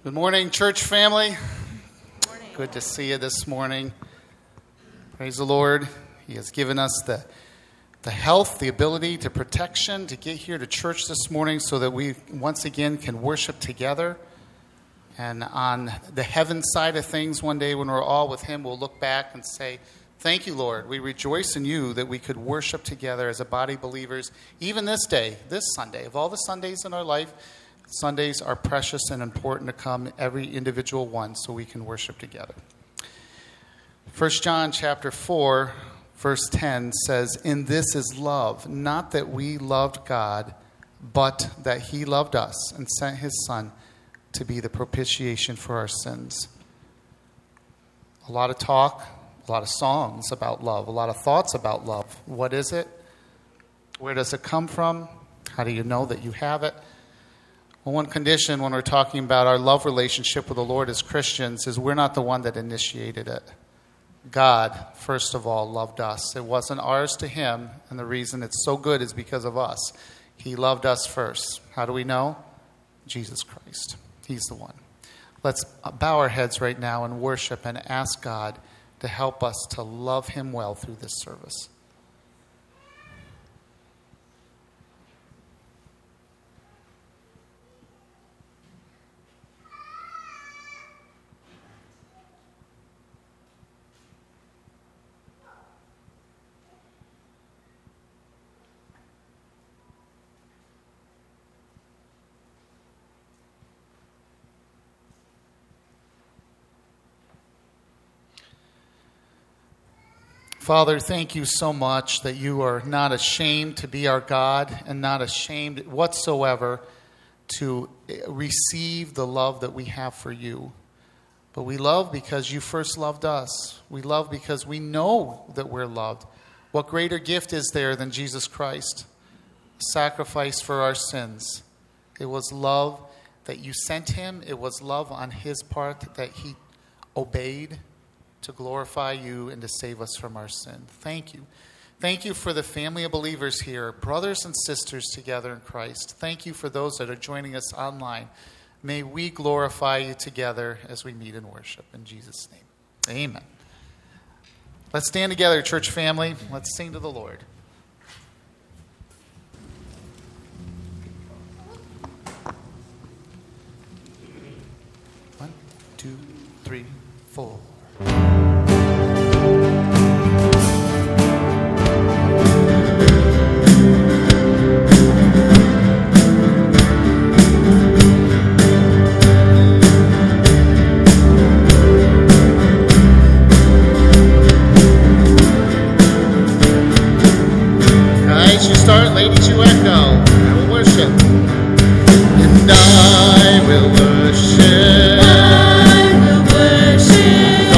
Good morning, church family. Good morning. Good to see you this morning. Praise the Lord. He has given us the health, the ability, the protection to get here to church this morning so that we once again can worship together. And on the heaven side of things, one day when we're all with Him, we'll look back and say, thank you, Lord. We rejoice in you that we could worship together as a body of believers, even this day, this Sunday. Of all the Sundays in our life, Sundays are precious and important to come, every individual one, so we can worship together. 1 John chapter 4, verse 10 says, "In this is love, not that we loved God, but that He loved us and sent His Son to be the propitiation for our sins." A lot of talk, a lot of songs about love, a lot of thoughts about love. What is it? Where does it come from? How do you know that you have it? Well, one condition when we're talking about our love relationship with the Lord as Christians is we're not the one that initiated it. God, first of all, loved us. It wasn't ours to Him, and the reason it's so good is because of us. He loved us first. How do we know? Jesus Christ. He's the one. Let's bow our heads right now and worship and ask God to help us to love Him well through this service. Father, thank you so much that you are not ashamed to be our God and not ashamed whatsoever to receive the love that we have for you. But we love because you first loved us. We love because we know that we're loved. What greater gift is there than Jesus Christ? Sacrifice for our sins. It was love that you sent Him. It was love on His part that He obeyed to glorify you and to save us from our sin. Thank you. Thank you for the family of believers here, brothers and sisters together in Christ. Thank you for those that are joining us online. May we glorify you together as we meet in worship. In Jesus' name, amen. Let's stand together, church family. Let's sing to the Lord. 1, 2, 3, 4. Start, ladies, you echo. I will worship. And I will worship. I will worship.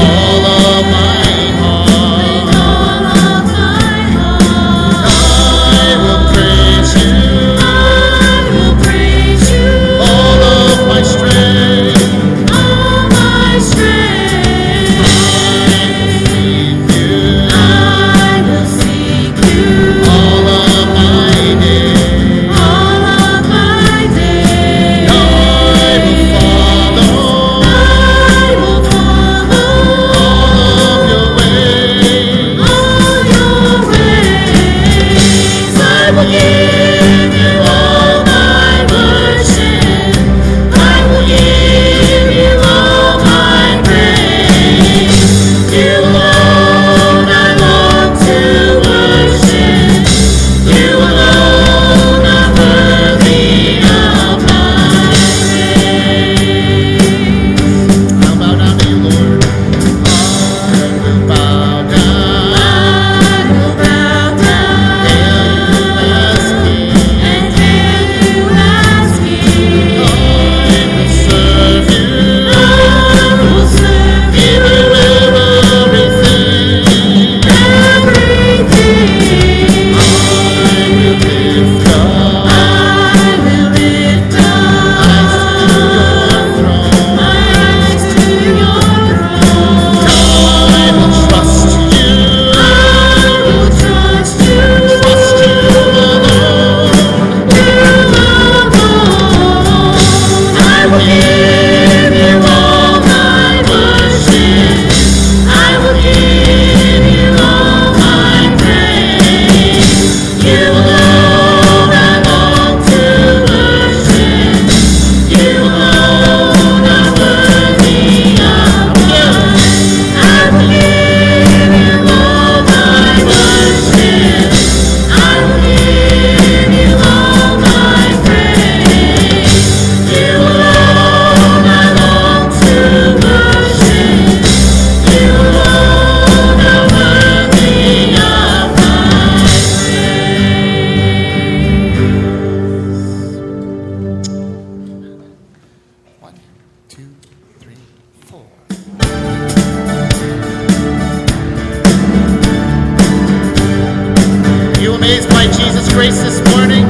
Jesus' grace this morning.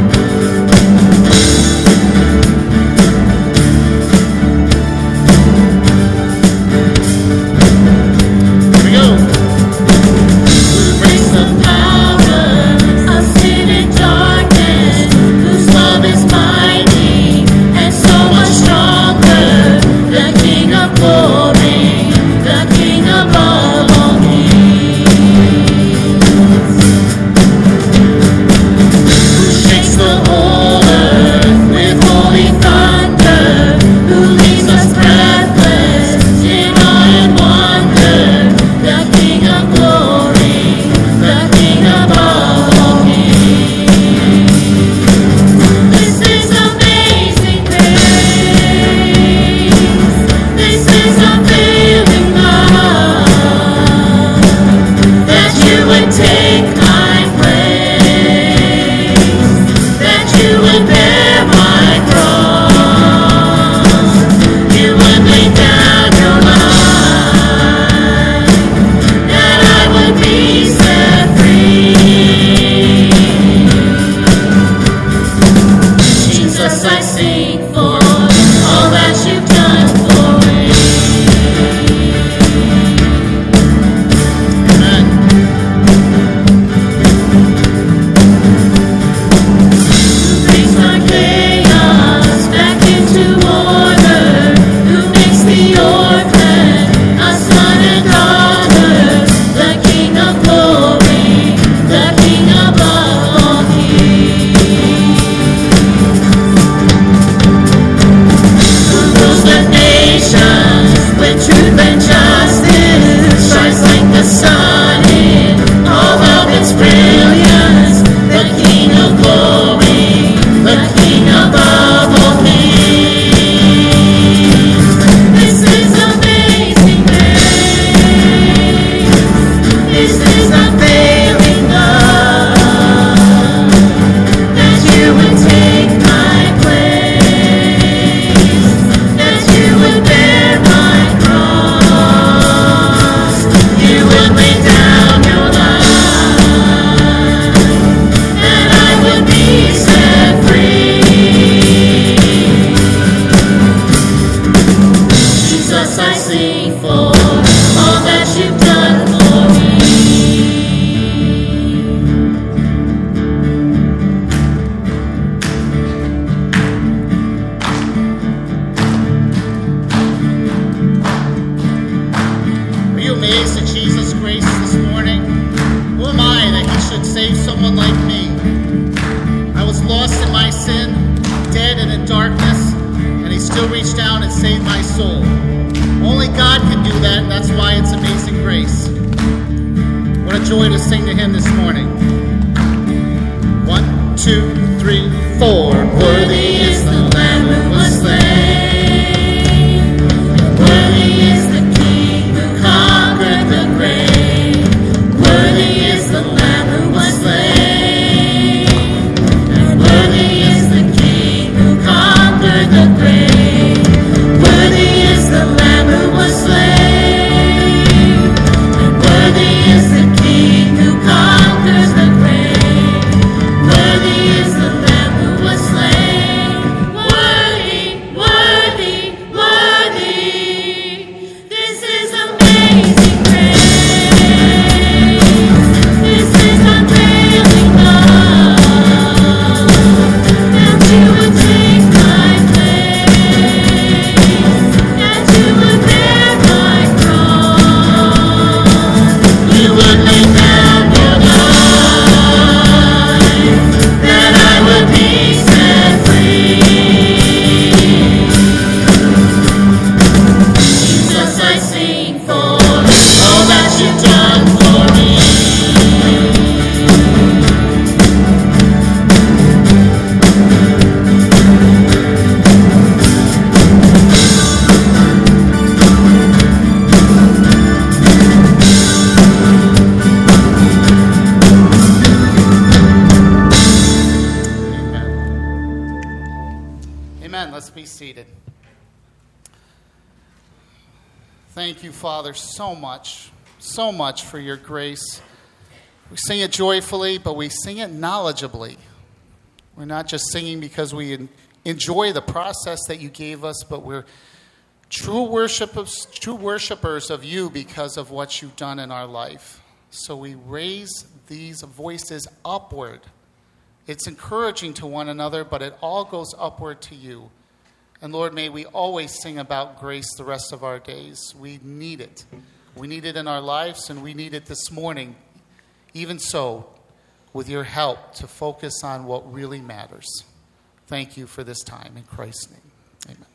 Thank you, Father, so much for your grace. We sing it joyfully, but we sing it knowledgeably. We're not just singing because we enjoy the process that you gave us, but we're true worshipers of you because of what you've done in our life. So we raise these voices upward. It's encouraging to one another, but it all goes upward to you. And Lord, may we always sing about grace the rest of our days. We need it. We need it in our lives, and we need it this morning. Even so, with your help to focus on what really matters. Thank you for this time. In Christ's name, amen.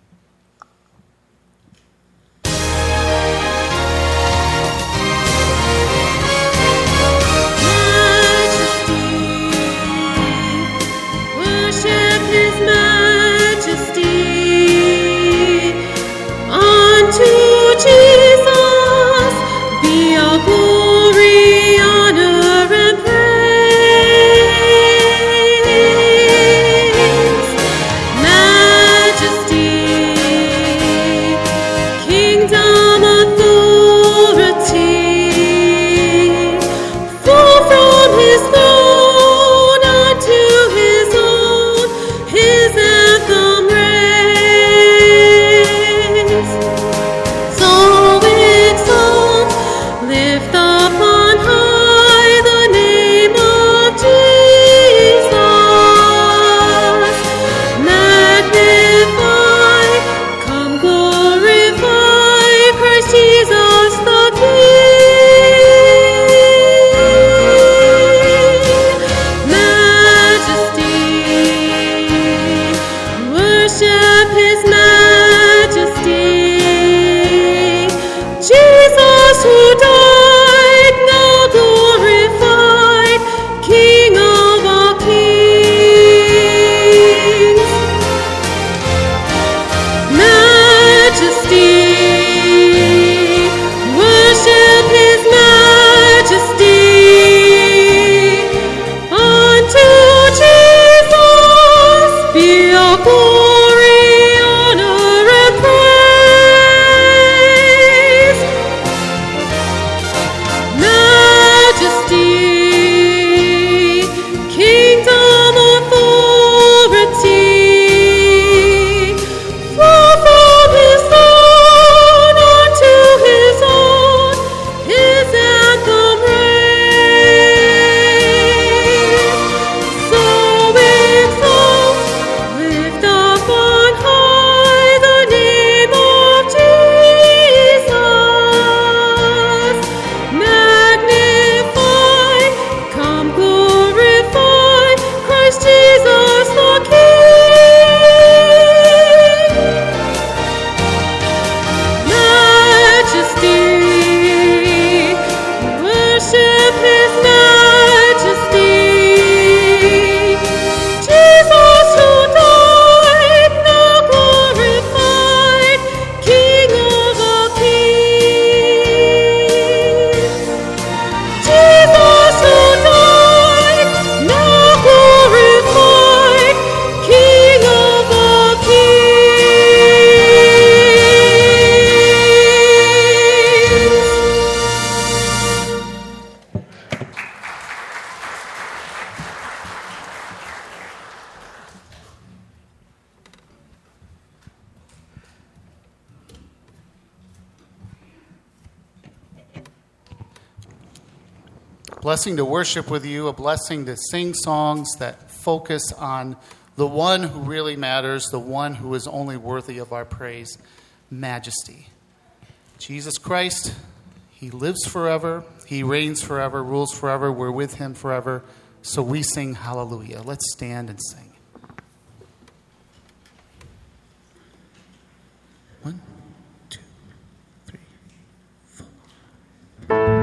Blessing to worship with you, a blessing to sing songs that focus on the one who really matters, the one who is only worthy of our praise, majesty. Jesus Christ, he lives forever, he reigns forever, rules forever, we're with him forever. So we sing hallelujah. Let's stand and sing. 1, 2, 3, 4.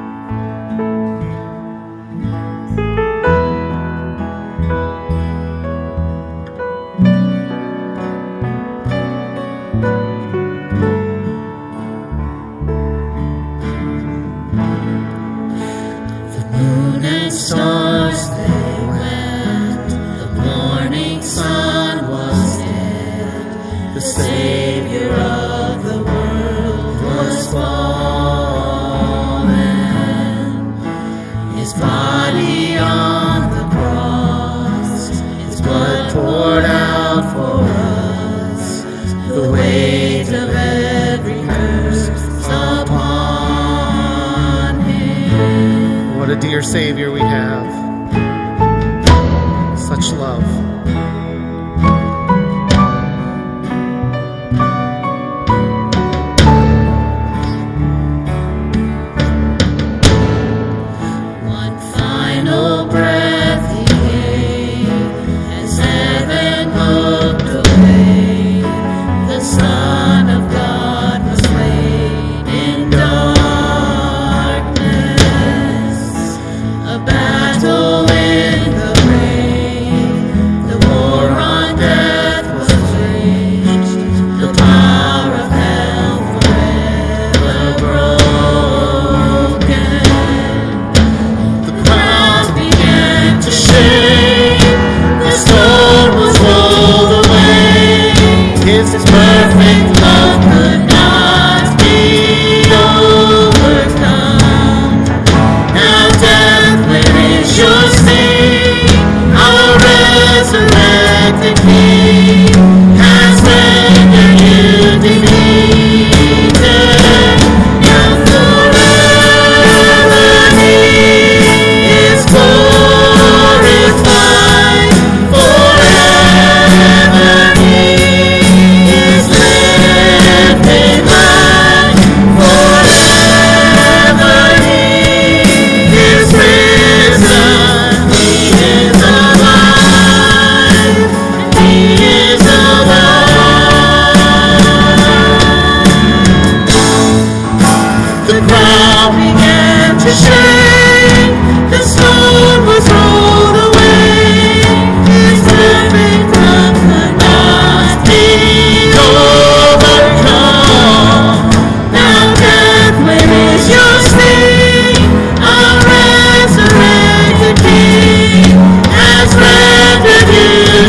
Stars they went, the morning sun was dead, the Savior of the world was fallen, his body a dear Savior we have. Such love. One final breath he gave as heaven looked away. The Son of God was laid in darkness. A battle in the grave. The war on death was waged. The power of hell forever broken. The ground began to shake. The stone was rolled away. His perfect love could not be overcome. Now death, where is your sting? Our resurrected King has rendered you defeated. Now forever he is glorified. Forever he is lifted high. Forever he is risen. He is alive. He is alive. The ground began to shake. The stone was rolled away. His perfect love could not be overcome. Now death, where is your sting? Our resurrected King has rendered you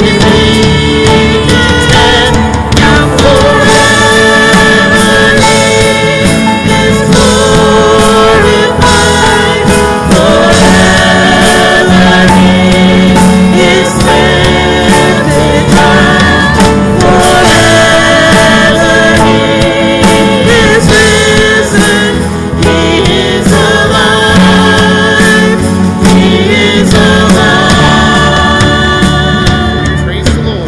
defeated. Now forever he is glorified. Forever he is lifted high. Forever he is risen. He is alive. He is alive. Praise the Lord.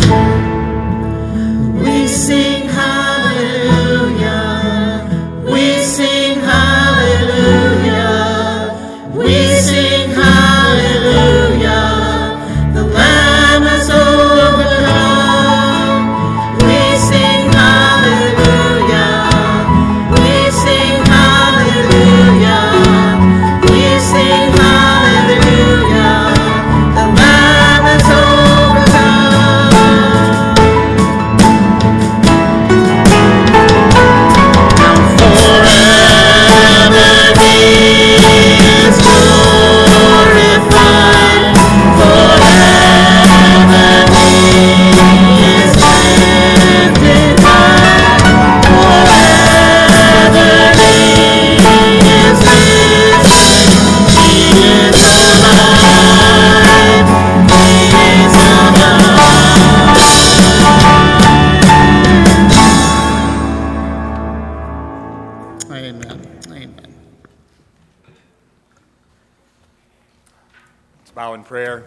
We sing hallelujah. We sing hallelujah. We sing hallelujah. The Lamb has overcome. We sing hallelujah. We sing hallelujah. We sing hallelujah. The Lamb has overcome. Forever he is glorified. Forever he is lifted high. Forever he is risen. He is alive. He is alive. Amen. Amen. Let's bow in prayer.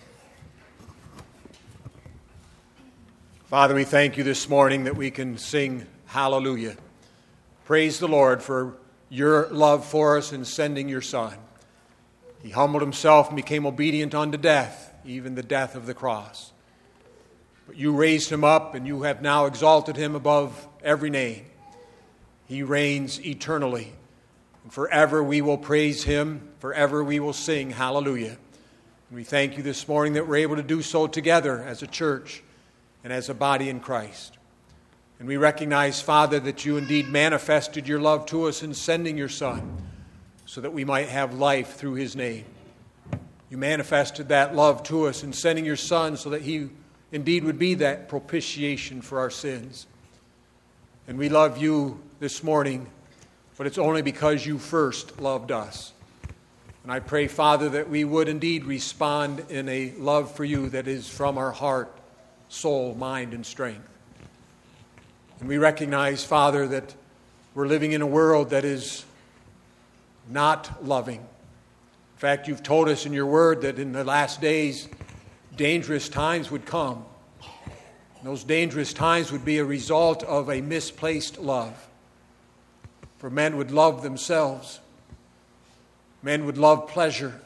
Father, we thank you this morning that we can sing hallelujah. Praise the Lord for your love for us in sending your Son. He humbled himself and became obedient unto death, even the death of the cross. But you raised him up, and you have now exalted him above every name. He reigns eternally. And forever we will praise him. Forever we will sing hallelujah. And we thank you this morning that we're able to do so together as a church and as a body in Christ. And we recognize, Father, that you indeed manifested your love to us in sending your Son so that we might have life through his name. You manifested that love to us in sending your Son so that he indeed would be that propitiation for our sins. And we love you this morning, but it's only because you first loved us. And I pray, Father, that we would indeed respond in a love for you that is from our heart, soul, mind, and strength. And we recognize, Father, that we're living in a world that is not loving. In fact, you've told us in your word that in the last days, dangerous times would come. And those dangerous times would be a result of a misplaced love. For men would love themselves. Men would love pleasure.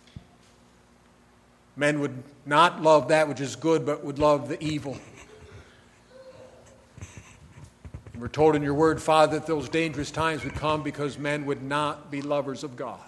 Men would not love that which is good, but would love the evil. And we're told in your word, Father, that those dangerous times would come because men would not be lovers of God.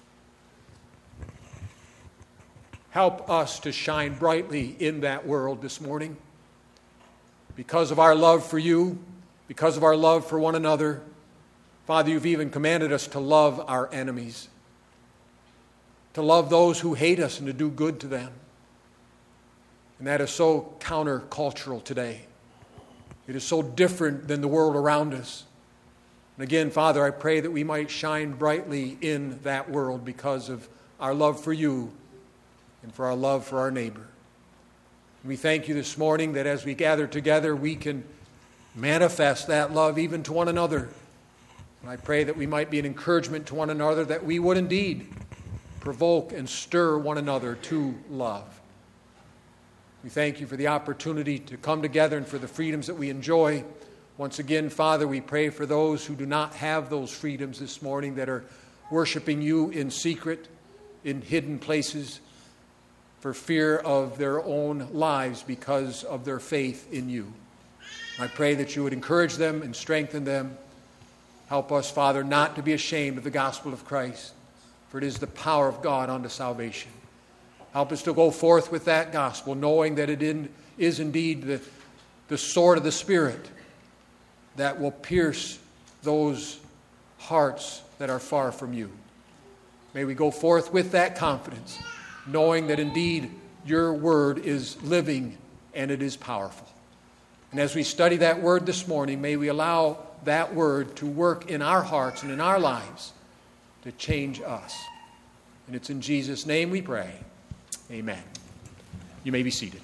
Help us to shine brightly in that world this morning. Because of our love for you, because of our love for one another, Father, you've even commanded us to love our enemies, to love those who hate us and to do good to them. And that is so countercultural today. It is so different than the world around us. And again, Father, I pray that we might shine brightly in that world because of our love for you and for our love for our neighbor. We thank you this morning that as we gather together, we can manifest that love even to one another. And I pray that we might be an encouragement to one another, that we would indeed provoke and stir one another to love. We thank you for the opportunity to come together and for the freedoms that we enjoy. Once again, Father, we pray for those who do not have those freedoms this morning, that are worshiping you in secret, in hidden places, for fear of their own lives because of their faith in you. I pray that you would encourage them and strengthen them. Help us, Father, not to be ashamed of the gospel of Christ, for it is the power of God unto salvation. Help us to go forth with that gospel, knowing that it is indeed the sword of the Spirit that will pierce those hearts that are far from you. May we go forth with that confidence, knowing that indeed your word is living and it is powerful. And as we study that word this morning, may we allow that word to work in our hearts and in our lives to change us. And it's in Jesus' name we pray. Amen. You may be seated.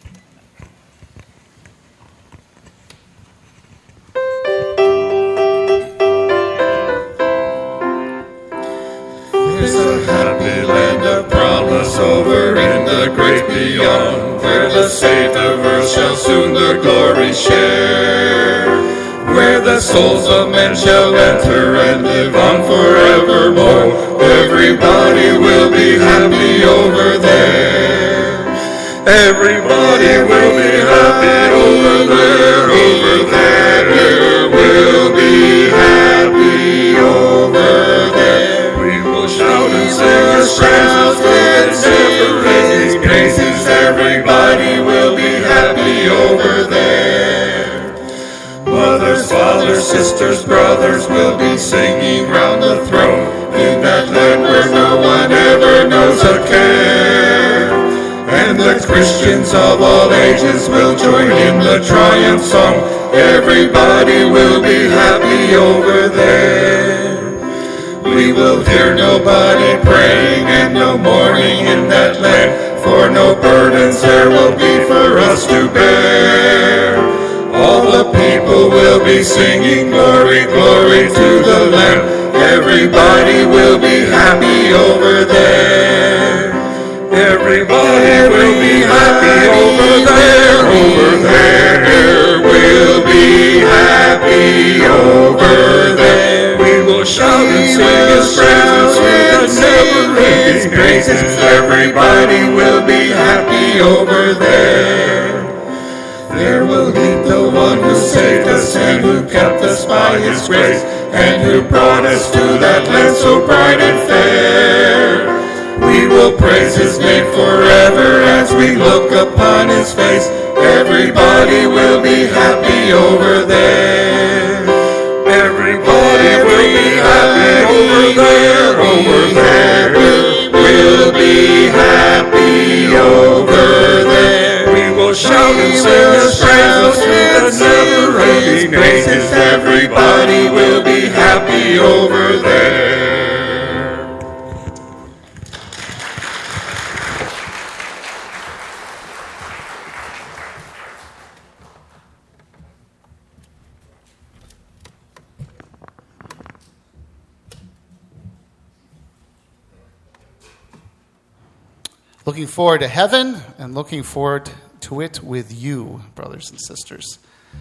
There's a happy land of promise over in the great beyond, where the saved of earth shall soon their glory share, where the souls of men shall enter and live on forevermore. Everybody will be happy over there. Everybody will be happy over there. Over there will be happy over there. We will shout and sing His praises with never-ending praises. Everybody will be happy over there. Mothers, fathers, sisters, brothers will be singing round the throne in that land where no one ever knows a care. And the Christians of all ages will join in the triumph song. Everybody will be happy over there. We will hear nobody praying and no mourning in that land, for no burdens there will be for us to bear. All the people will be singing glory, glory to the Lamb. Everybody will be happy over there. Everybody will be happy over there. Over there will be happy over there. We will shout and sing His praises with never-ending praises. Everybody will be happy over there. There will meet the one who saved us and who kept us by His grace, and who brought us to that land so bright and fair. We will praise His name forever as we look upon His face. Everybody will be happy over there. Everybody will be happy over there. Over there will be happy over there. We will shout and sing His praises with never-ending praises. Everybody will be happy over there. Looking forward to heaven and looking forward to it with you, brothers and sisters.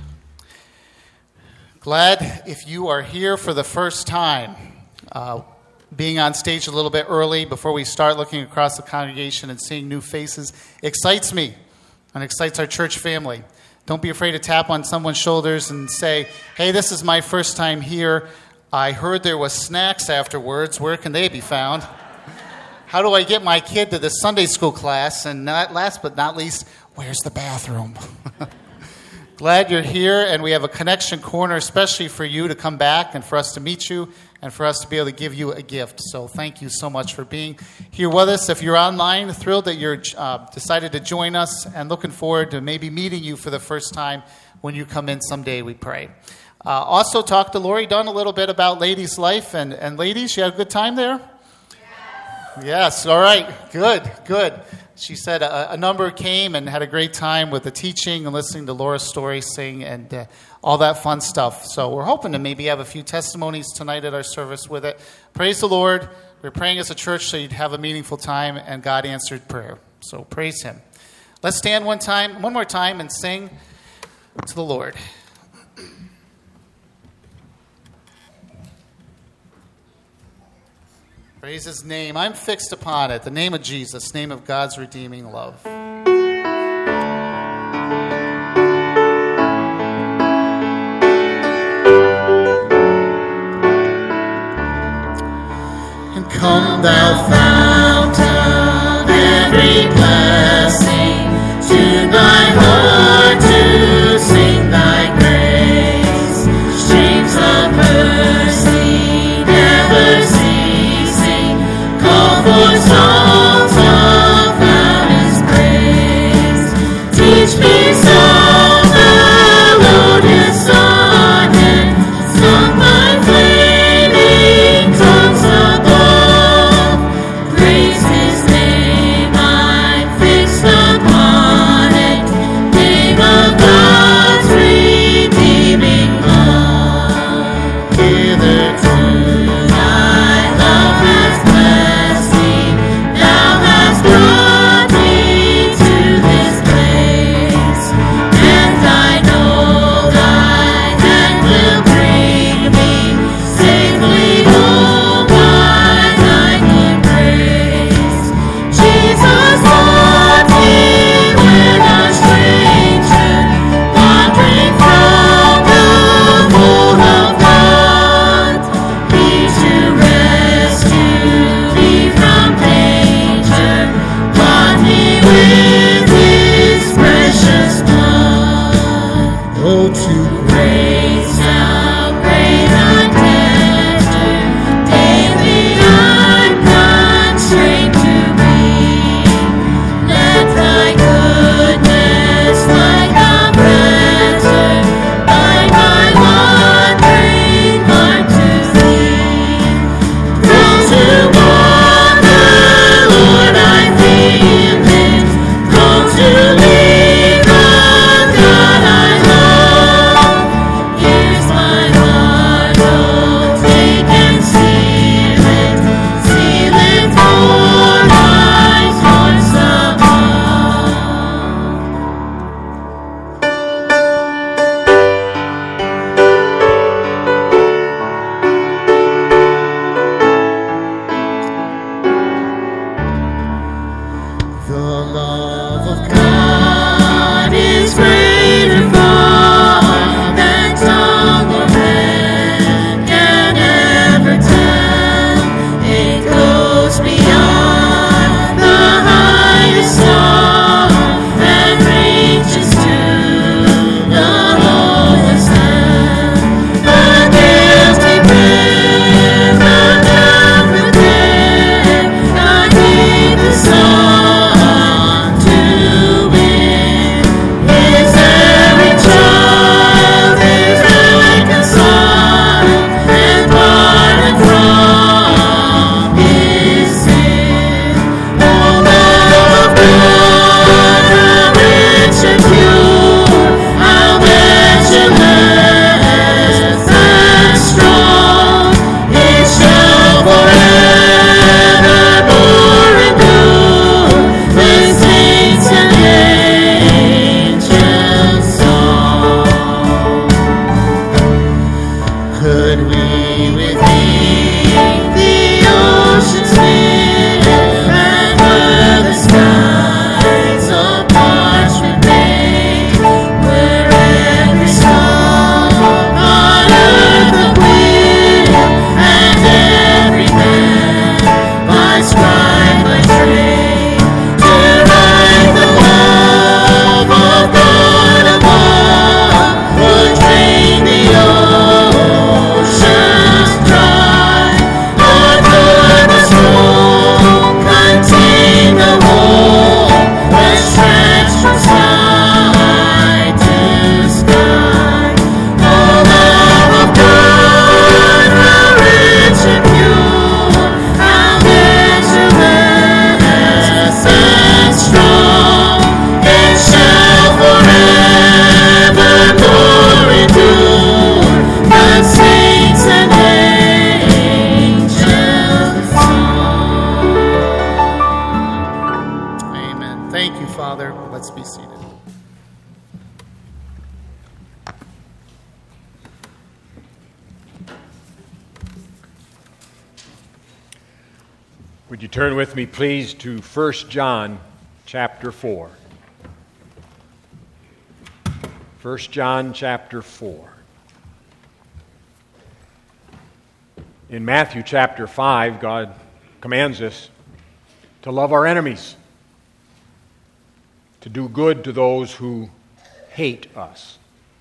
Glad if you are here for the first time. Being on stage a little bit early before we start looking across the congregation and seeing new faces excites me and excites our church family. Don't be afraid to tap on someone's shoulders and say, hey, this is my first time here. I heard there was snacks afterwards. Where can they be found? How do I get my kid to the Sunday school class? And last but not least, where's the bathroom? Glad you're here, and we have a connection corner especially for you to come back and for us to meet you and for us to be able to give you a gift. So thank you so much for being here with us. If you're online, thrilled that you're decided to join us and looking forward to maybe meeting you for the first time when you come in someday, we pray. Also talked to Lori Dunn a little bit about Ladies' Life. And ladies, you had a good time there? Yes, all right, good. She said a number came and had a great time with the teaching and listening to Laura's story, sing, and all that fun stuff. So we're hoping to maybe have a few testimonies tonight at our service with it. Praise the Lord. We're praying as a church so you'd have a meaningful time, and God answered prayer. So praise Him. Let's stand one more time, and sing to the Lord. Praise His name. I'm fixed upon it. The name of Jesus, name of God's redeeming love. And come thou fount of every blessing, tune thy heart to sing thy grace. Streams of mercy never ceasing, call for songs of loudest praise. Teach me songs the Lord has sung, and sung by flaming tongues above. Praise His name, I'm fixed upon Father. Let's be seated. Would you turn with me, please, to 1 John chapter 4. 1 John chapter 4. In Matthew chapter 5, God commands us to love our enemies, to do good to those who hate us.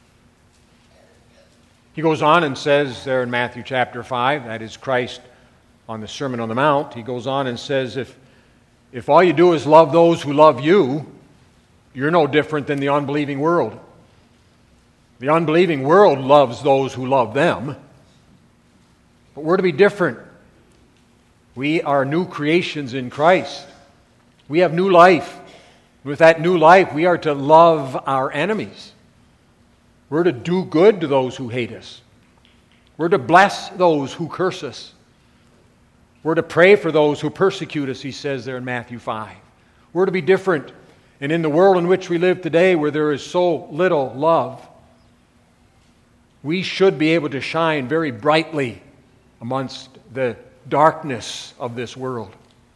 He goes on and says there in Matthew chapter 5, that is Christ on the Sermon on the Mount, he goes on and says, if all you do is love those who love you, you're no different than the unbelieving world. The unbelieving world loves those who love them. But we're to be different. We are new creations in Christ. We have new life. With that new life, we are to love our enemies. We're to do good to those who hate us. We're to bless those who curse us. We're to pray for those who persecute us, he says there in Matthew 5. We're to be different. And in the world in which we live today, where there is so little love, we should be able to shine very brightly amongst the darkness of this world.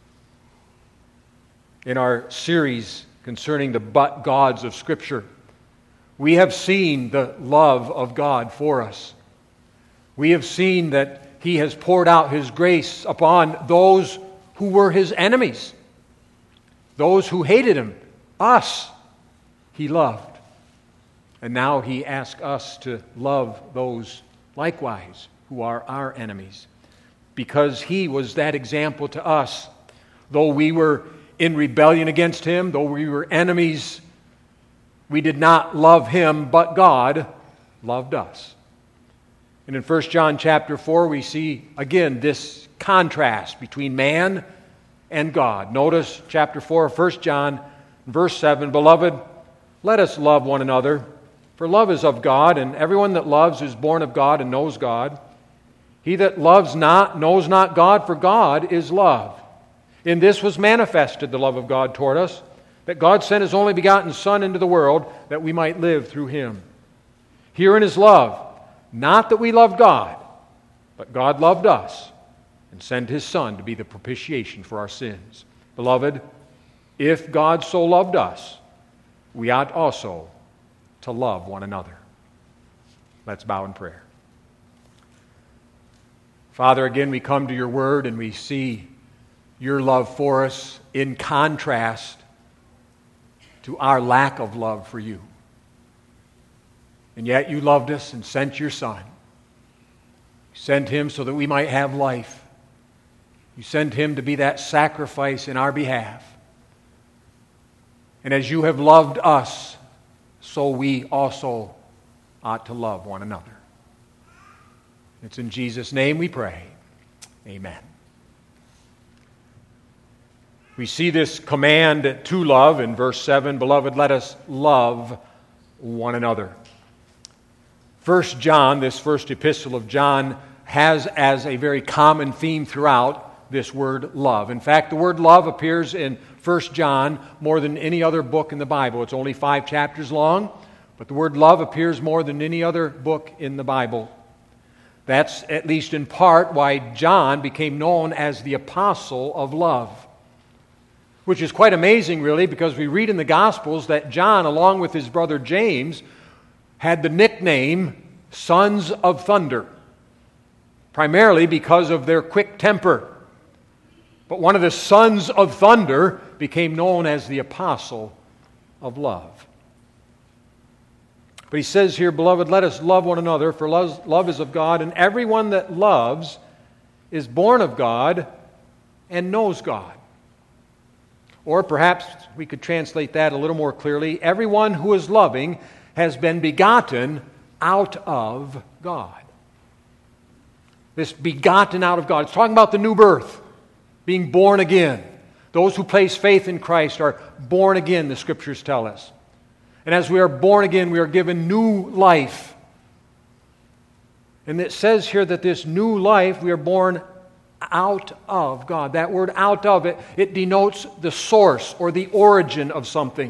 In our series concerning the but gods of Scripture, we have seen the love of God for us. We have seen that He has poured out His grace upon those who were His enemies, those who hated Him. Us, He loved. And now He asks us to love those likewise who are our enemies, because He was that example to us. Though we were in rebellion against Him, though we were enemies, we did not love Him, but God loved us. And in 1 John chapter 4, we see again this contrast between man and God. Notice chapter 4 of 1 John, verse 7, Beloved, let us love one another, for love is of God, and everyone that loves is born of God and knows God. He that loves not knows not God, for God is love. In this was manifested the love of God toward us, that God sent His only begotten Son into the world, that we might live through Him. Herein is love, not that we loved God, but God loved us, and sent His Son to be the propitiation for our sins. Beloved, if God so loved us, we ought also to love one another. Let's bow in prayer. Father, again we come to Your Word and we see Your love for us in contrast to our lack of love for You. And yet You loved us and sent Your Son. You sent Him so that we might have life. You sent Him to be that sacrifice in our behalf. And as You have loved us, so we also ought to love one another. It's in Jesus' name we pray. Amen. We see this command to love in verse 7, Beloved, let us love one another. 1 John, this first epistle of John, has as a very common theme throughout this word love. In fact, the word love appears in 1 John more than any other book in the Bible. It's only 5 chapters long, but the word love appears more than any other book in the Bible. That's at least in part why John became known as the apostle of love, which is quite amazing, really, because we read in the Gospels that John, along with his brother James, had the nickname Sons of Thunder, primarily because of their quick temper. But one of the sons of thunder became known as the apostle of love. But he says here, Beloved, let us love one another, for love is of God, and everyone that loves is born of God and knows God. Or perhaps we could translate that a little more clearly. Everyone who is loving has been begotten out of God. This begotten out of God. It's talking about the new birth, being born again. Those who place faith in Christ are born again, the Scriptures tell us. And as we are born again, we are given new life. And it says here that this new life, we are born out of God. That word out of, it denotes the source or the origin of something.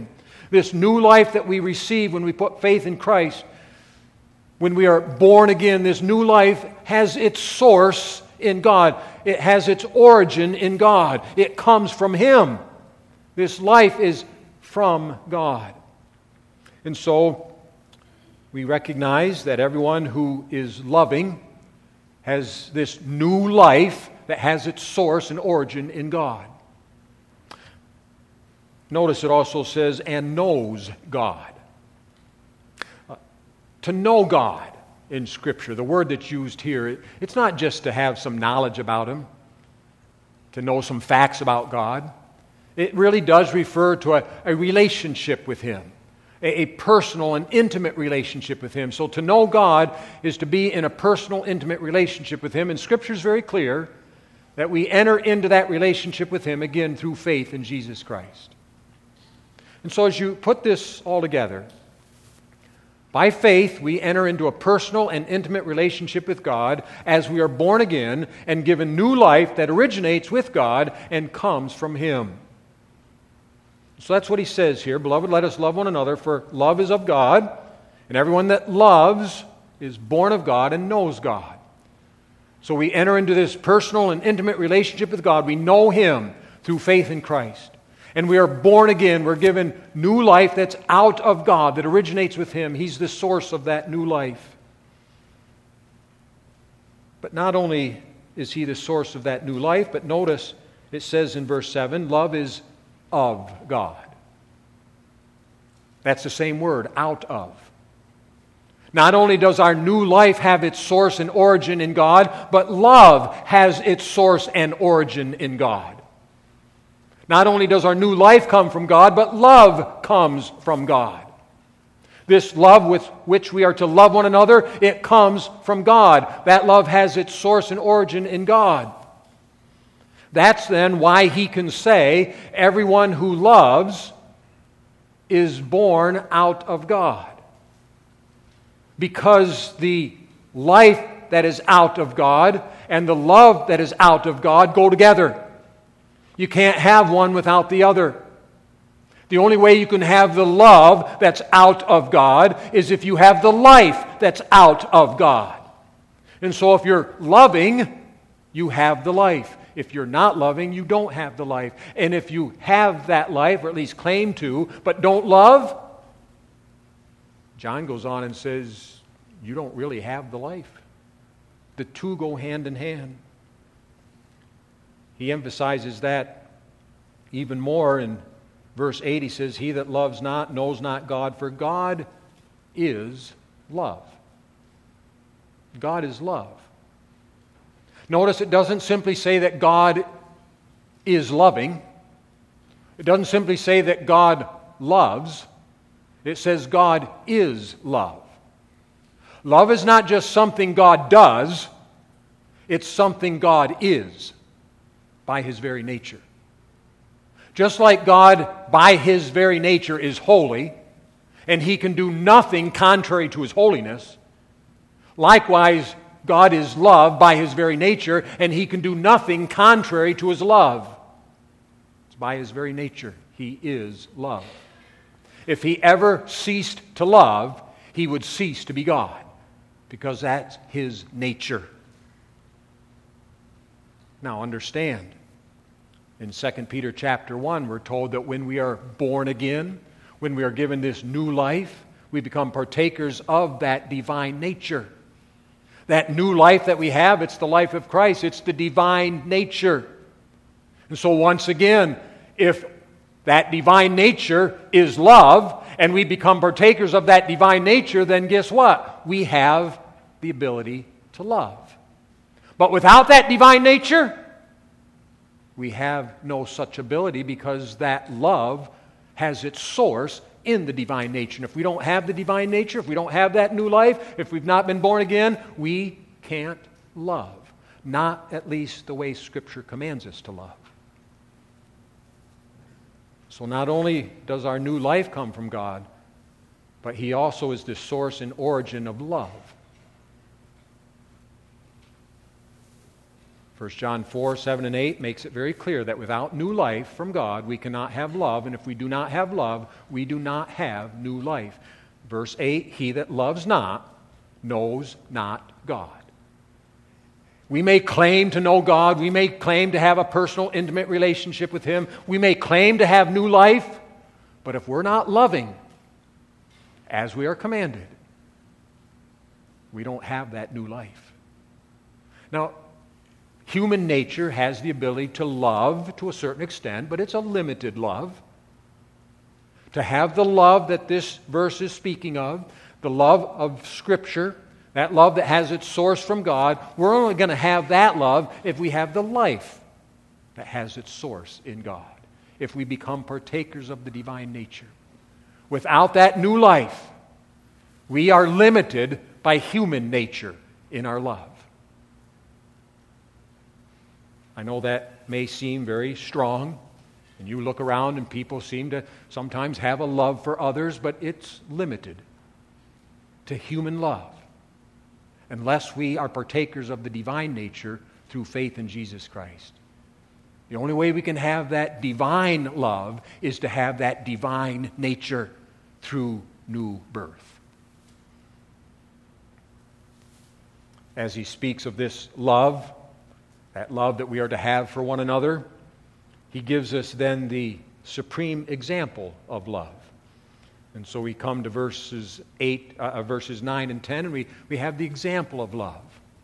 This new life that we receive when we put faith in Christ, when we are born again, this new life has its source in God. It has its origin in God. It comes from Him. This life is from God. And so we recognize that everyone who is loving has this new life that has its source and origin in God. Notice it also says, and knows God. To know God in Scripture, the word that's used here, it's not just to have some knowledge about Him, to know some facts about God. It really does refer to a relationship with Him, a personal and intimate relationship with Him. So to know God is to be in a personal, intimate relationship with Him. And Scripture is very clear that we enter into that relationship with Him, again, through faith in Jesus Christ. And so as you put this all together, by faith, we enter into a personal and intimate relationship with God as we are born again and given new life that originates with God and comes from Him. So that's what he says here. Beloved, let us love one another, for love is of God, and everyone that loves is born of God and knows God. So we enter into this personal and intimate relationship with God. We know Him through faith in Christ. And we are born again. We're given new life that's out of God, that originates with Him. He's the source of that new life. But not only is He the source of that new life, but notice it says in verse 7, love is of God. That's the same word, out of. Not only does our new life have its source and origin in God, but love has its source and origin in God. Not only does our new life come from God, but love comes from God. This love with which we are to love one another, it comes from God. That love has its source and origin in God. That's then why he can say, everyone who loves is born out of God. Because the life that is out of God and the love that is out of God go together. You can't have one without the other. The only way you can have the love that's out of God is if you have the life that's out of God. And so if you're loving, you have the life. If you're not loving, you don't have the life. And if you have that life, or at least claim to, but don't love, John goes on and says, you don't really have the life. The two go hand in hand. He emphasizes that even more in verse 8. He says, he that loves not knows not God, for God is love. God is love. Notice it doesn't simply say that God is loving. It doesn't simply say that God loves. It says God is love. Love is not just something God does. It's something God is by His very nature. Just like God by His very nature is holy, and He can do nothing contrary to His holiness, likewise God is love by His very nature, and He can do nothing contrary to His love. It's by His very nature. He is love. If He ever ceased to love, He would cease to be God, because that's His nature. Now understand, in 2 Peter chapter 1, we're told that when we are born again, when we are given this new life, we become partakers of that divine nature. That new life that we have, it's the life of Christ. It's the divine nature. And so once again, if that divine nature is love, and we become partakers of that divine nature, then guess what? We have the ability to love. But without that divine nature, we have no such ability, because that love has its source in the divine nature. And if we don't have the divine nature, if we don't have that new life, if we've not been born again, we can't love. Not at least the way Scripture commands us to love. So not only does our new life come from God, but He also is the source and origin of love. 1 John 4, 7, and 8 makes it very clear that without new life from God, we cannot have love, and if we do not have love, we do not have new life. Verse 8, he that loves not knows not God. We may claim to know God, we may claim to have a personal, intimate relationship with Him, we may claim to have new life, but if we're not loving as we are commanded, we don't have that new life. Now, human nature has the ability to love to a certain extent, but it's a limited love. To have the love that this verse is speaking of, the love of Scripture, that love that has its source from God, we're only going to have that love if we have the life that has its source in God, if we become partakers of the divine nature. Without that new life, we are limited by human nature in our love. I know that may seem very strong, and you look around and people seem to sometimes have a love for others, but it's limited to human love unless we are partakers of the divine nature through faith in Jesus Christ. The only way we can have that divine love is to have that divine nature through new birth. As he speaks of this love, that love that we are to have for one another, he gives us then the supreme example of love. And so we come to verses 9 and 10, and we have the example of love.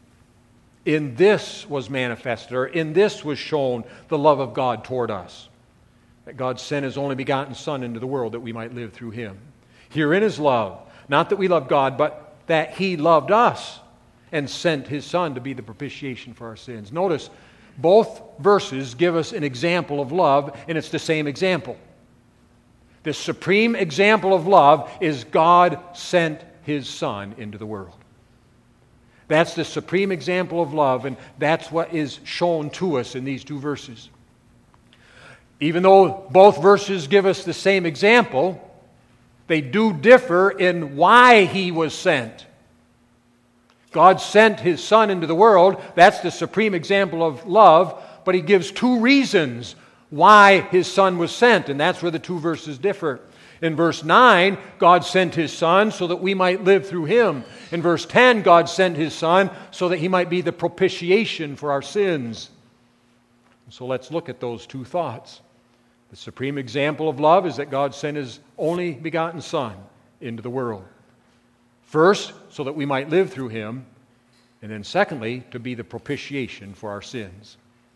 In this was manifested, or in this was shown the love of God toward us, that God sent His only begotten Son into the world that we might live through Him. Herein is love, not that we love God, but that He loved us and sent His Son to be the propitiation for our sins. Notice, both verses give us an example of love, and it's the same example. The supreme example of love is God sent His Son into the world. That's the supreme example of love, and that's what is shown to us in these two verses. Even though both verses give us the same example, they do differ in why He was sent. God sent His Son into the world. That's the supreme example of love, but He gives two reasons why His Son was sent, and that's where the two verses differ. In verse 9, God sent His Son so that we might live through Him. In verse 10, God sent His Son so that He might be the propitiation for our sins. So let's look at those two thoughts. The supreme example of love is that God sent His only begotten Son into the world. First, so that we might live through Him, and then secondly, to be the propitiation for our sins.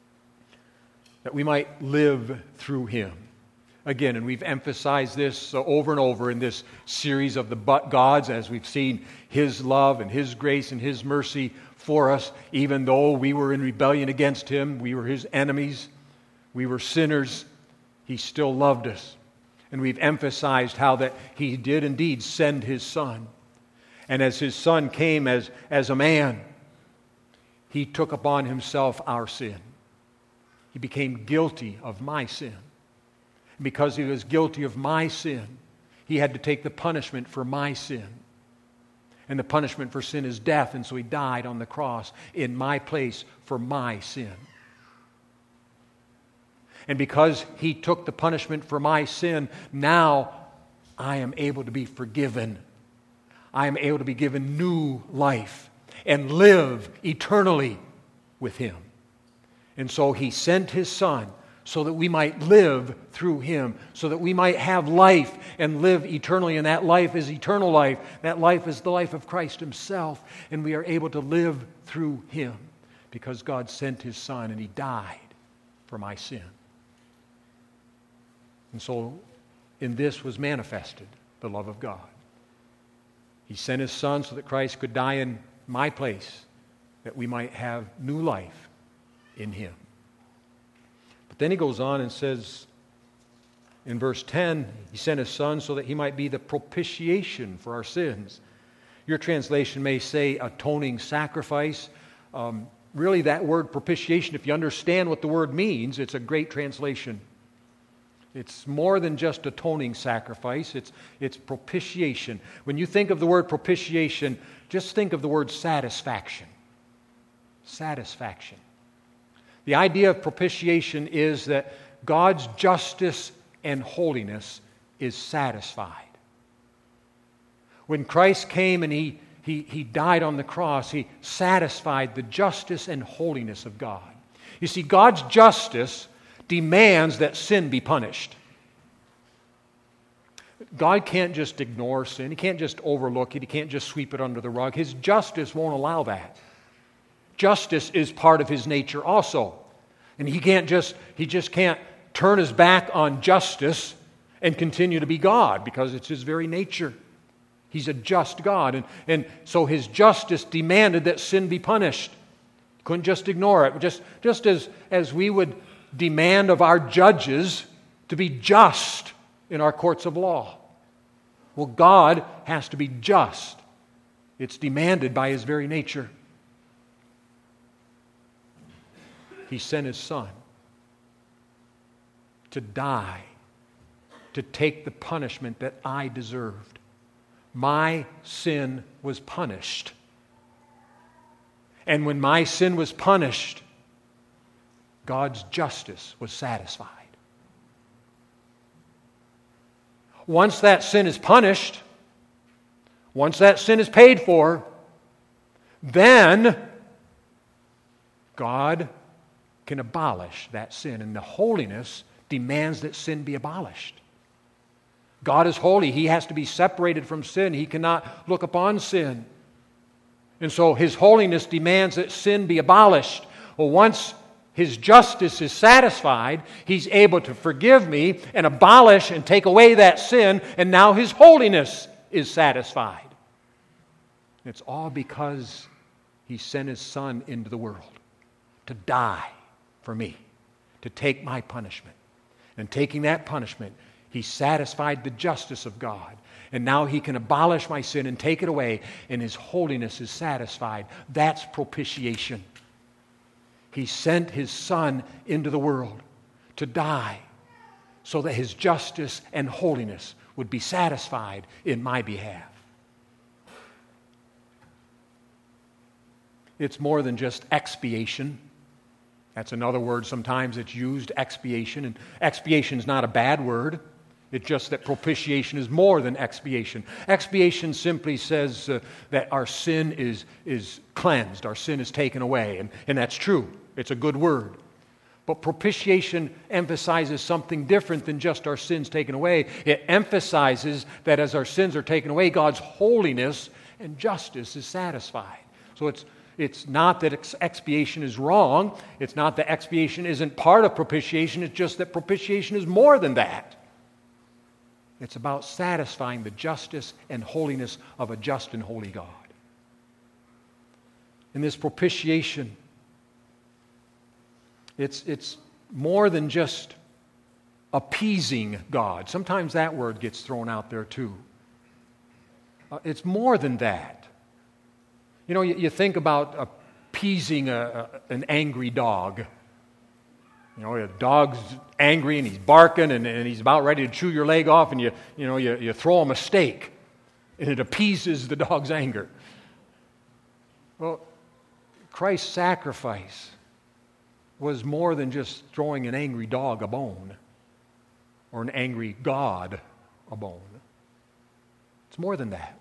That we might live through Him. Again, and we've emphasized this over and over in this series of the but gods, as we've seen His love and His grace and His mercy for us, even though we were in rebellion against Him, we were His enemies, we were sinners, He still loved us. And we've emphasized how that He did indeed send His Son. And as His Son came as a man, He took upon Himself our sin. He became guilty of my sin. And because He was guilty of my sin, He had to take the punishment for my sin. And the punishment for sin is death, and so He died on the cross in my place for my sin. And because He took the punishment for my sin, now I am able to be forgiven. I am able to be given new life and live eternally with Him. And so He sent His Son so that we might live through Him, so that we might have life and live eternally. And that life is eternal life. That life is the life of Christ Himself. And we are able to live through Him because God sent His Son and He died for my sin. And so in this was manifested the love of God. He sent His Son so that Christ could die in my place, that we might have new life in Him. But then he goes on and says in verse 10, He sent His Son so that He might be the propitiation for our sins. Your translation may say atoning sacrifice. Really, that word propitiation, if you understand what the word means, it's a great translation. It's more than just atoning sacrifice. It's propitiation. When you think of the word propitiation, just think of the word satisfaction. Satisfaction. The idea of propitiation is that God's justice and holiness is satisfied. When Christ came and He died on the cross, He satisfied the justice and holiness of God. You see, God's justice demands that sin be punished. God can't just ignore sin. He can't just overlook it. He can't just sweep it under the rug. His justice won't allow that. Justice is part of His nature also. And He just can't turn His back on justice and continue to be God, because it's His very nature. He's a just God. And so His justice demanded that sin be punished. Couldn't just ignore it. Just as we would demand of our judges to be just in our courts of law. Well, God has to be just. It's demanded by His very nature. He sent His Son to die, to take the punishment that I deserved. My sin was punished. And when my sin was punished, God's justice was satisfied. Once that sin is punished, once that sin is paid for, then God can abolish that sin. And the holiness demands that sin be abolished. God is holy. He has to be separated from sin. He cannot look upon sin. And so His holiness demands that sin be abolished. Well, once His justice is satisfied, He's able to forgive me and abolish and take away that sin, and now His holiness is satisfied. It's all because He sent His Son into the world to die for me, to take my punishment. And taking that punishment, He satisfied the justice of God. And now He can abolish my sin and take it away, and His holiness is satisfied. That's propitiation. He sent His Son into the world to die so that His justice and holiness would be satisfied in my behalf. It's more than just expiation. That's another word sometimes it's used, expiation. And expiation is not a bad word. It's just that propitiation is more than expiation. Expiation simply says that our sin is cleansed, our sin is taken away, and that's true. It's a good word. But propitiation emphasizes something different than just our sins taken away. It emphasizes that as our sins are taken away, God's holiness and justice is satisfied. So it's not that expiation is wrong. It's not that expiation isn't part of propitiation. It's just that propitiation is more than that. It's about satisfying the justice and holiness of a just and holy God. In this propitiation, it's more than just appeasing God. Sometimes that word gets thrown out there too. It's more than that. You know, you think about appeasing an angry dog. You know, a dog's angry and he's barking and he's about ready to chew your leg off, and you throw him a steak and it appeases the dog's anger. Well, Christ's sacrifice was more than just throwing an angry dog a bone or an angry God a bone. It's more than that.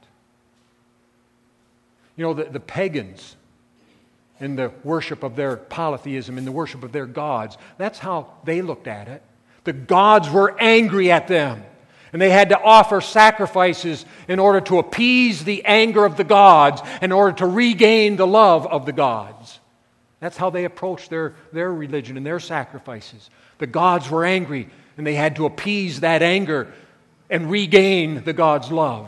You know, the pagans, in the worship of their polytheism, in the worship of their gods, that's how they looked at it. The gods were angry at them, and they had to offer sacrifices in order to appease the anger of the gods, in order to regain the love of the gods. That's how they approached their religion and their sacrifices. The gods were angry, and they had to appease that anger and regain the gods' love.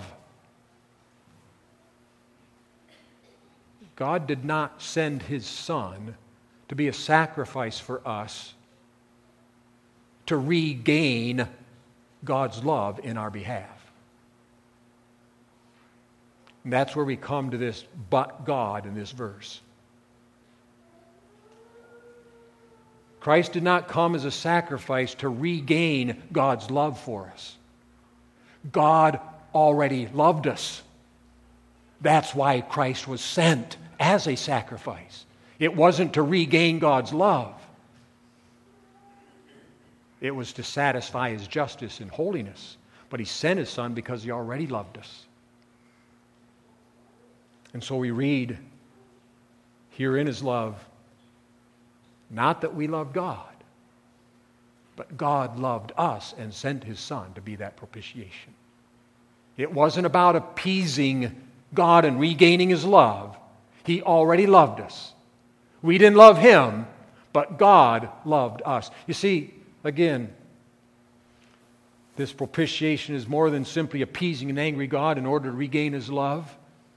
God did not send His Son to be a sacrifice for us to regain God's love in our behalf. And that's where we come to this "but God" in this verse. Christ did not come as a sacrifice to regain God's love for us. God already loved us. That's why Christ was sent as a sacrifice. It wasn't to regain God's love. It was to satisfy His justice and holiness. But He sent His Son because He already loved us. And so we read here in His love, not that we love God, but God loved us and sent His Son to be that propitiation. It wasn't about appeasing God and regaining His love. He already loved us. We didn't love Him, but God loved us. You see, again, this propitiation is more than simply appeasing an angry God in order to regain His love.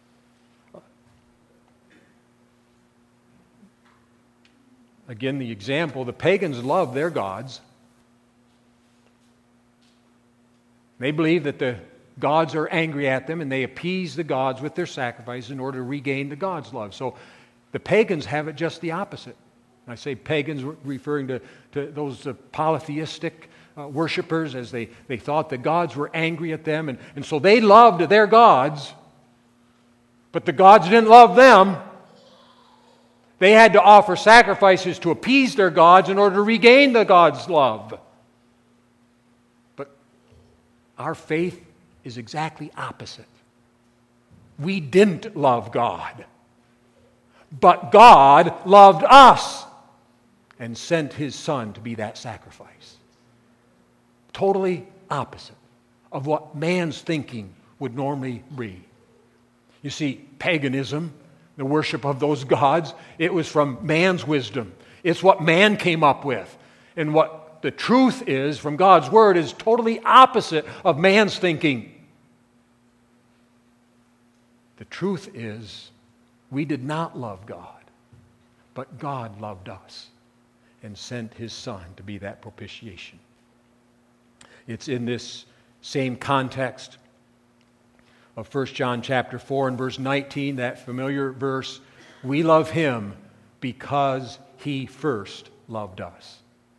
Again, the example, the pagans loved their gods. They believe that the gods are angry at them, and they appease the gods with their sacrifice in order to regain the gods' love. So the pagans have it just the opposite. And I say pagans referring to those polytheistic worshipers, as they thought the gods were angry at them. And so they loved their gods, but the gods didn't love them. They had to offer sacrifices to appease their gods in order to regain the gods' love. But our faith is exactly opposite. We didn't love God, but God loved us and sent His Son to be that sacrifice. Totally opposite of what man's thinking would normally be. You see, paganism, the worship of those gods, it was from man's wisdom. It's what man came up with. And what the truth is from God's Word is totally opposite of man's thinking. The truth is, we did not love God, but God loved us and sent His Son to be that propitiation. It's in this same context of 1 John chapter 4 and verse 19, that familiar verse, we love Him because He first loved us.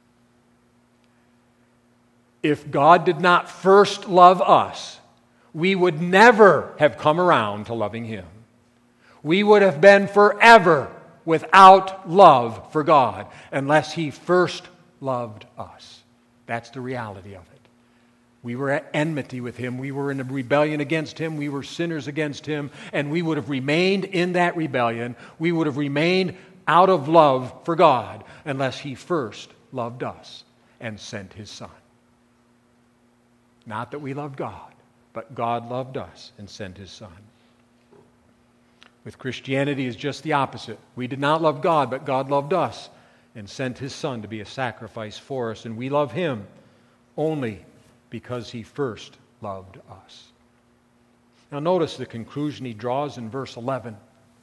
If God did not first love us, we would never have come around to loving Him. We would have been forever without love for God unless He first loved us. That's the reality of it. We were at enmity with Him. We were in a rebellion against Him. We were sinners against Him. And we would have remained in that rebellion. We would have remained out of love for God unless He first loved us and sent His Son. Not that we loved God, but God loved us and sent His Son. With Christianity, it's just the opposite. We did not love God, but God loved us and sent His Son to be a sacrifice for us. And we love Him only because He first loved us. Now notice the conclusion He draws in verse 11.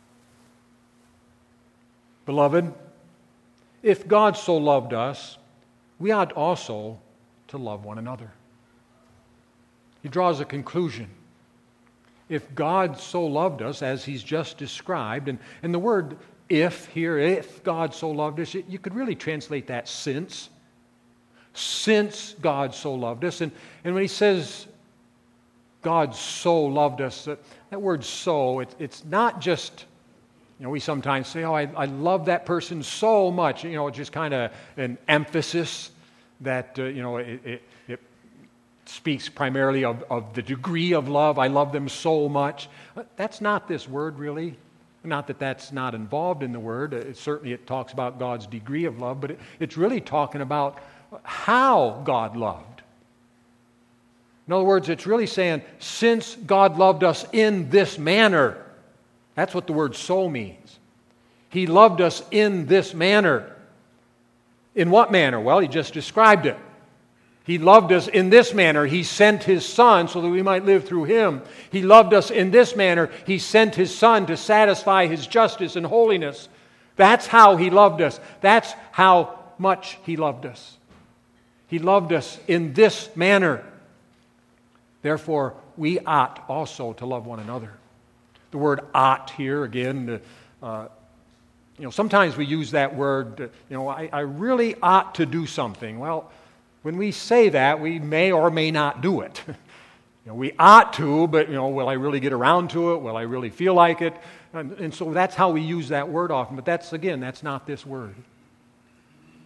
Beloved, if God so loved us, we ought also to love one another. He draws a conclusion. If God so loved us, as He's just described, and the word if here, if God so loved us, you could really translate that since. Since God so loved us. And when He says God so loved us, that word so, it's not just, we sometimes say, I love that person so much. It's just kind of an emphasis that, it speaks primarily of the degree of love. I love them so much. That's not this word, really. Not that that's not involved in the word. Certainly it talks about God's degree of love, but it's really talking about how God loved. In other words, it's really saying, since God loved us in this manner. That's what the word so means. He loved us in this manner. In what manner? Well, He just described it. He loved us in this manner. He sent His Son so that we might live through Him. He loved us in this manner. He sent His Son to satisfy His justice and holiness. That's how He loved us. That's how much He loved us. He loved us in this manner. Therefore, we ought also to love one another. The word ought here, again, sometimes we use that word, I really ought to do something. Well, when we say that, we may or may not do it. We ought to, but, will I really get around to it? Will I really feel like it? And so that's how we use that word often. But that's not this word.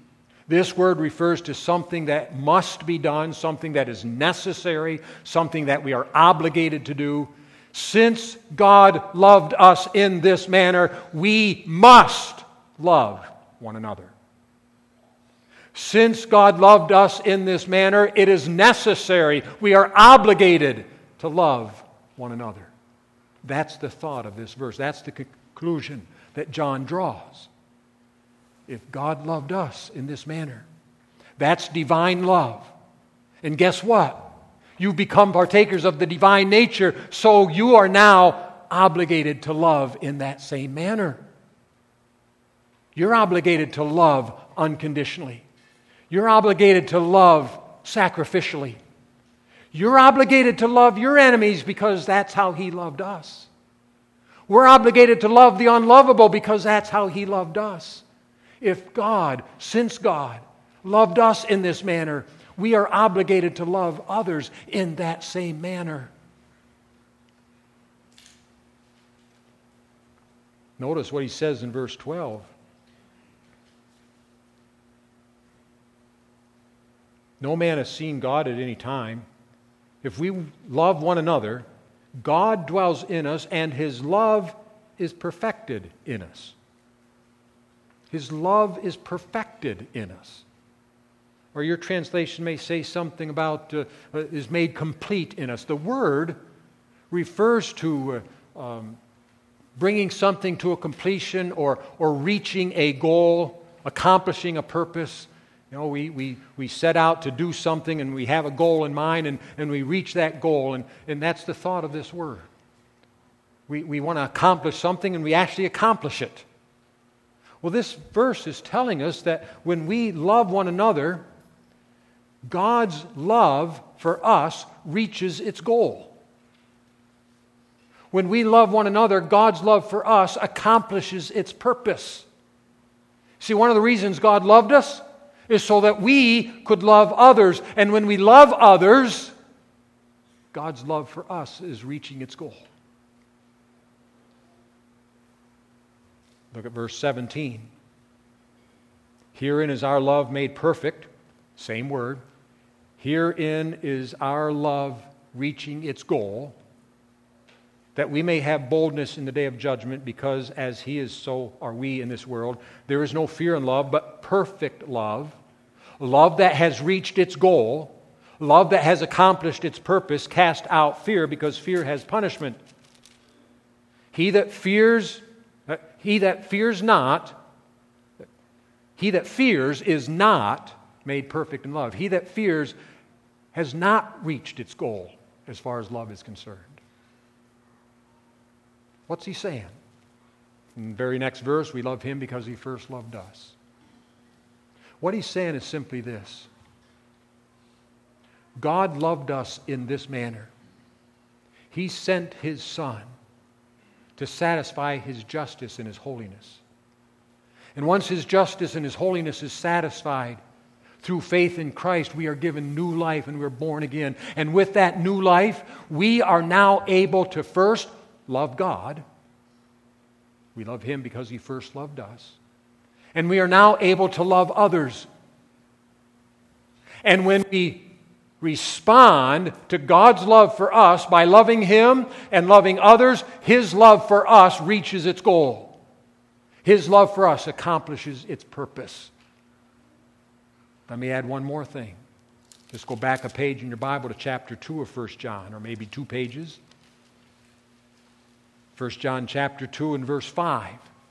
This word refers to something that must be done, something that is necessary, something that we are obligated to do. Since God loved us in this manner, we must love one another. Since God loved us in this manner, it is necessary, we are obligated to love one another. That's the thought of this verse. That's the conclusion that John draws. If God loved us in this manner, that's divine love. And guess what? You become partakers of the divine nature, so you are now obligated to love in that same manner. You're obligated to love unconditionally. You're obligated to love sacrificially. You're obligated to love your enemies because that's how He loved us. We're obligated to love the unlovable because that's how He loved us. If God, since God, loved us in this manner, we are obligated to love others in that same manner. Notice what he says in verse 12. No man has seen God at any time. If we love one another, God dwells in us, and His love is perfected in us. His love is perfected in us. Or your translation may say something about is made complete in us. The word refers to bringing something to a completion or reaching a goal, accomplishing a purpose. You know, we set out to do something and we have a goal in mind and we reach that goal. And that's the thought of this word. We want to accomplish something and we actually accomplish it. Well, this verse is telling us that when we love one another, God's love for us reaches its goal. When we love one another, God's love for us accomplishes its purpose. See, one of the reasons God loved us is so that we could love others. And when we love others, God's love for us is reaching its goal. Look at verse 17. Herein is our love made perfect. Same word. Herein is our love reaching its goal, that we may have boldness in the day of judgment, because as He is, so are we in this world. There is no fear in love, but perfect love. Love that has reached its goal. Love that has accomplished its purpose cast out fear, because fear has punishment. He that fears is not made perfect in love. He that fears has not reached its goal as far as love is concerned. What's he saying? In the very next verse, we love Him because He first loved us. What he's saying is simply this. God loved us in this manner. He sent His Son to satisfy His justice and His holiness. And once His justice and His holiness is satisfied, through faith in Christ, we are given new life and we're born again. And with that new life, we are now able to first love God. We love Him because He first loved us. And we are now able to love others. And when we respond to God's love for us by loving Him and loving others, His love for us reaches its goal. His love for us accomplishes its purpose. Let me add one more thing. Just go back a page in your Bible to chapter 2 of 1 John, or maybe 2 pages. 1 John chapter 2 and verse 5.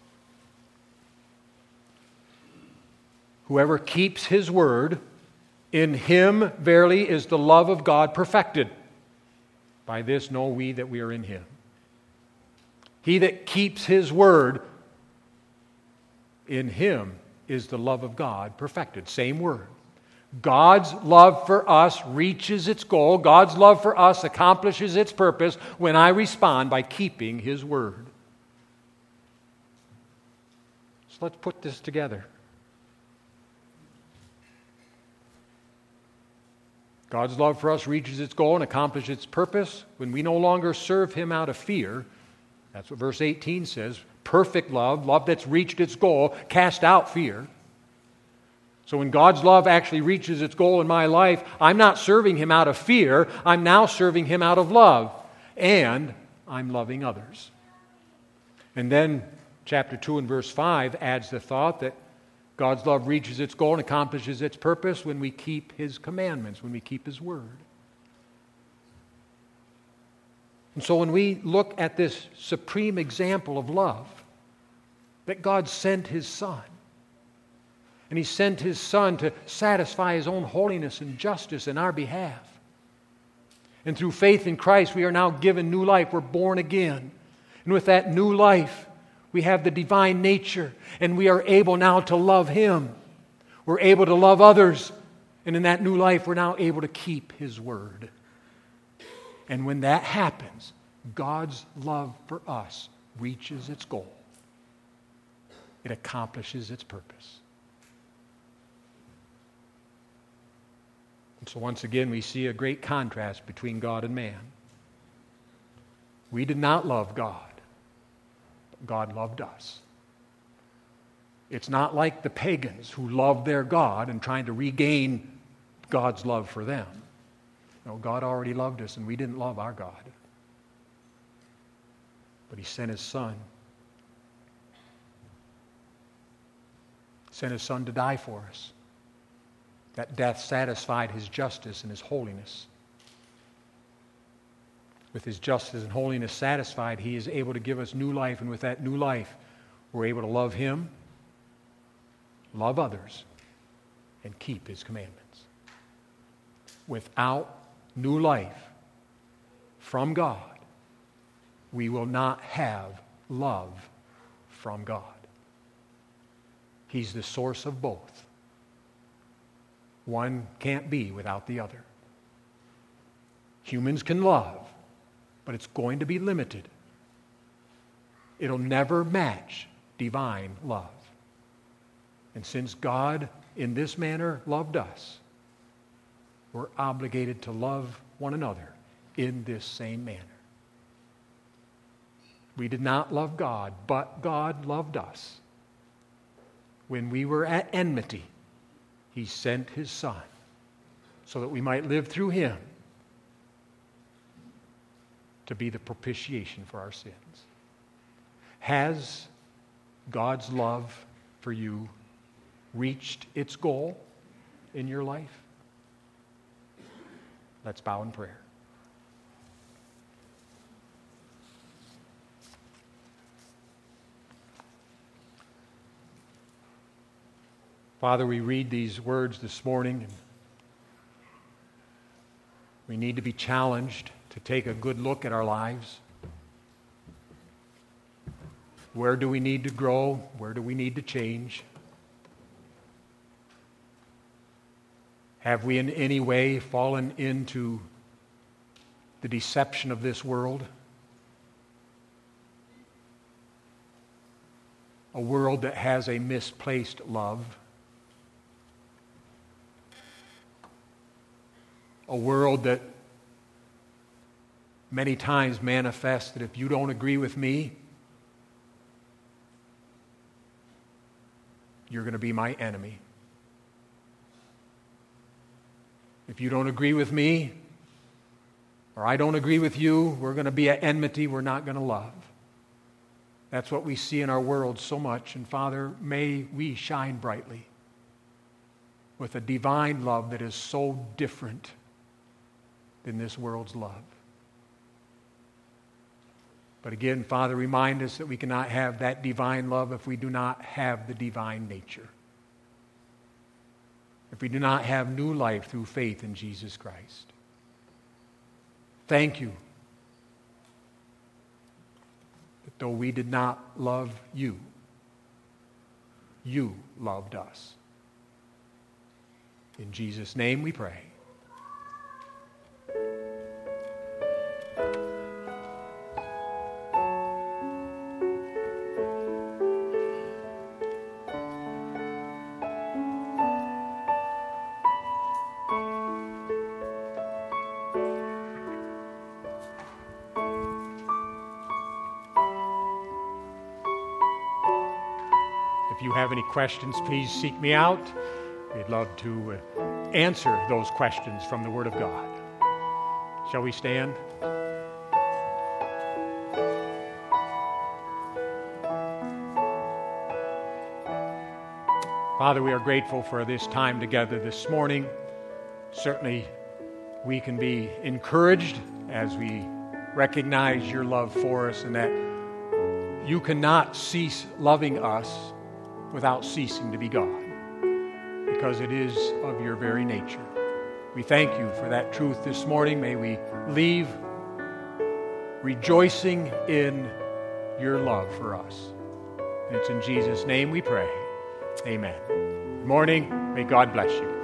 Whoever keeps His word, in him verily is the love of God perfected. By this know we that we are in Him. He that keeps His word, in him is the love of God perfected. Same word. God's love for us reaches its goal. God's love for us accomplishes its purpose when I respond by keeping His word. So let's put this together. God's love for us reaches its goal and accomplishes its purpose when we no longer serve Him out of fear. That's what verse 18 says. Perfect love, love that's reached its goal, cast out fear. So when God's love actually reaches its goal in my life, I'm not serving Him out of fear. I'm now serving Him out of love. And I'm loving others. And then chapter 2 and verse 5 adds the thought that God's love reaches its goal and accomplishes its purpose when we keep His commandments, when we keep His word. And so when we look at this supreme example of love, that God sent His Son, and He sent His Son to satisfy His own holiness and justice in our behalf. And through faith in Christ, we are now given new life. We're born again. And with that new life, we have the divine nature, and we are able now to love Him. We're able to love others, and in that new life, we're now able to keep His word. And when that happens, God's love for us reaches its goal. It accomplishes its purpose. And so once again, we see a great contrast between God and man. We did not love God, but God loved us. It's not like the pagans who loved their God and trying to regain God's love for them. No, God already loved us, and we didn't love our God. But He sent His Son. He sent His Son to die for us. That death satisfied His justice and His holiness. With His justice and holiness satisfied, He is able to give us new life, and with that new life, we're able to love Him, love others, and keep His commandments. Without new life from God, we will not have love from God. He's the source of both. One can't be without the other. Humans can love, but it's going to be limited. It'll never match divine love. And since God, in this manner, loved us, we're obligated to love one another in this same manner. We did not love God, but God loved us. When we were at enmity, He sent His Son so that we might live through Him to be the propitiation for our sins. Has God's love for you reached its goal in your life? Let's bow in prayer. Father, we read these words this morning, and we need to be challenged to take a good look at our lives. Where do we need to grow? Where do we need to change? Have we in any way fallen into the deception of this world? A world that has a misplaced love. A world that many times manifests that if you don't agree with me, you're going to be my enemy. If you don't agree with me, or I don't agree with you, we're going to be at enmity, we're not going to love. That's what we see in our world so much. And Father, may we shine brightly with a divine love that is so different than this world's love. But again, Father, remind us that we cannot have that divine love if we do not have the divine nature. If we do not have new life through faith in Jesus Christ. Thank you that though we did not love you, you loved us. In Jesus' name we pray. If you have any questions, please seek me out. We'd love to answer those questions from the Word of God. Shall we stand? Father, we are grateful for this time together this morning. Certainly, we can be encouraged as we recognize your love for us and that you cannot cease loving us without ceasing to be God, because it is of your very nature. We thank you for that truth this morning. May we leave rejoicing in your love for us. And it's in Jesus' name we pray. Amen. Good morning. May God bless you.